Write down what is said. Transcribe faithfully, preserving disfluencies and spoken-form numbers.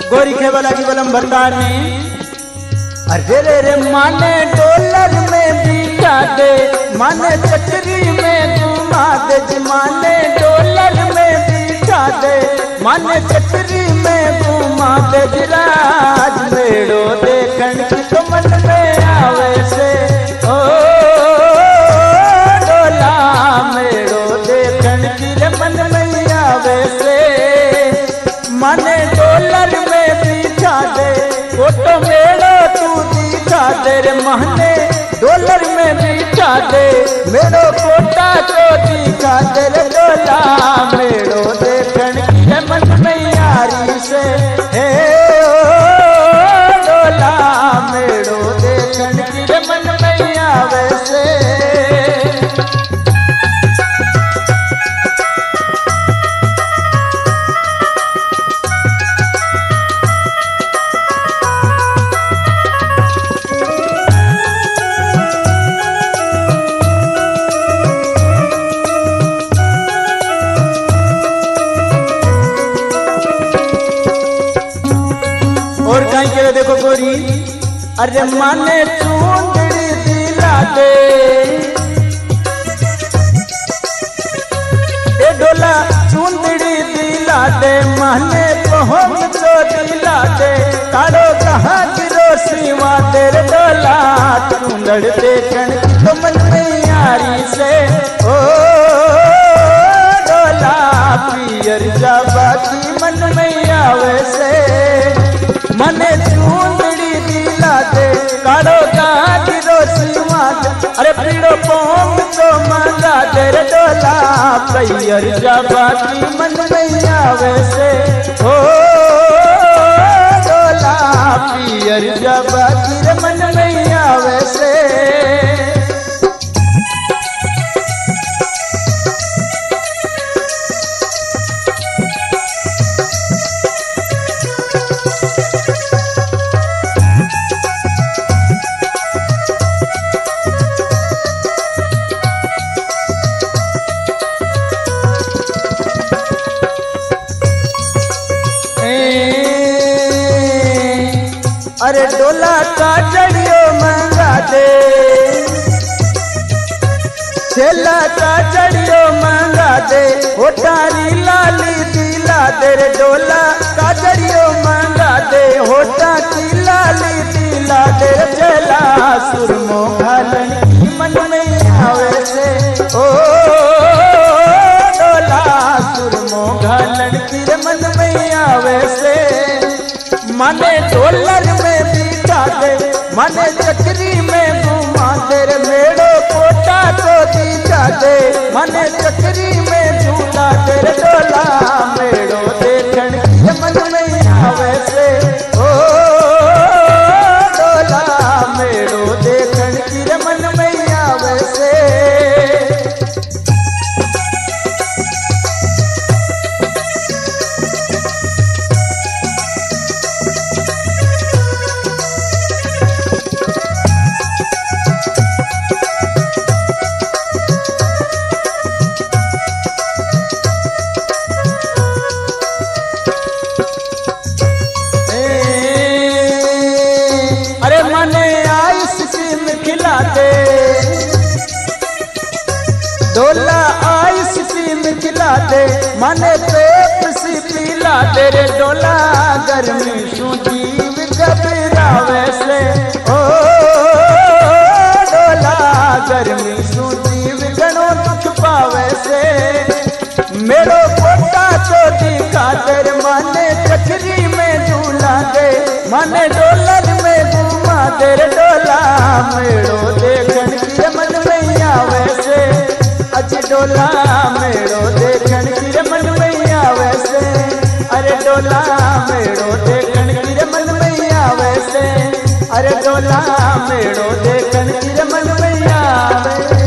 गोरी के वाला की बलम भरदार ने अरे रे रे माने डॉलर में बिठा दे, माने चक्री में घुमा दे, माने डॉलर में बिठा दे, माने चक्री में घुमा दे। राज मेड़ो देखन की तो मन में आवे से, ओ डोला मेड़ो देखन की रे मन में आवे से। माने डॉलर में बिठा दे, फोटो मेड़ो तू दिखा दे रे, माने डॉलर में बिठा दे, मेड़ो फोटा को दिखा दे रे। डोला मेड़ो देखन की रे मन में यारी से, हे ओ डोला मेड़ो देखन की रे मन में आवे से। और कहीं के देखो गोरी, अरे माने चूंदड़ी दिला दे, ए डोला चूंदड़ी दिला दे, माने पहुंच तो दिला दे, काड़ो कहाँ गिरो सीवा तेरे। डोला चूंदड़ देखन तो मन में यारी से, ओ डोला पियर जाबा की मन में आवे से। मने चूंदड़ी दिला दे, काड़ो गाड़ी रोसीवा दे, अरे पीड़ो पोंग तो मांगा दे रे। डोला पैयर जाबा की मन में आवे से, ओ डोला पियर जाबा की रे मन में आवे से। अरे डोला का जड़ियो मंगा दे, छेला का जड़ियो मंगा दे, होटारी लाली दिला दे रे। डोला का जड़ियो मंगा दे, होटा की लाली दिला दे रे। छेला सुरमो घालन की मन में आवे से, ओ डोला सुरमो घालन की रे मन में आवे से। माने डॉलर में बिठा दे, माने चक्री में घुमा दे रे, मेड़ो पोटा को दिखा दे, माने चक्री में झूला दे रे। डोला मेड़ो देखन की मन में आवे से, ओ डोला मेड़ो देखन की मन में आवे से। अरे मने आइसक्रीम खिला दे, डोला आइसक्रीम खिला दे, मने पेप्सी पिला दे रे। डोला गर्मी शू जीव घबरावे से, ओ डोला गर्मी शू जीव घणो दुख पावे से। मेरो पोटा तो दिखा दे रे, माने चक्री में झूला दे, माने डॉलर में घुमा दे रे। डोला मेड़ो देखन की मन में आवे से, अज डोला मेड़ो देखन की मन में आवे से। अरे डोला मेड़ो देखन की मन में आवे से, अरे डोला मेड़ो देखन की मन में आवे।